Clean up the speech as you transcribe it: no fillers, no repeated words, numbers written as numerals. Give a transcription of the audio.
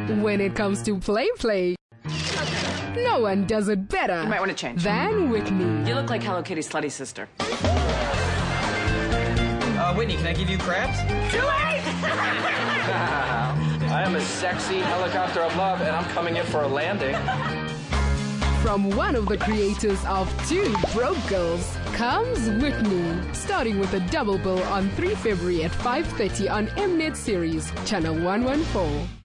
When it comes to play, no one does it better. You might want to change. Than Whitney. You look like Hello Kitty's slutty sister. Whitney, can I give you crabs? Too late! I am a sexy helicopter of love, and I'm coming in for a landing. From one of the creators of Two Broke Girls comes Whitney, starting with a double bill on 3 February at 5:30 on Mnet series, Channel 114.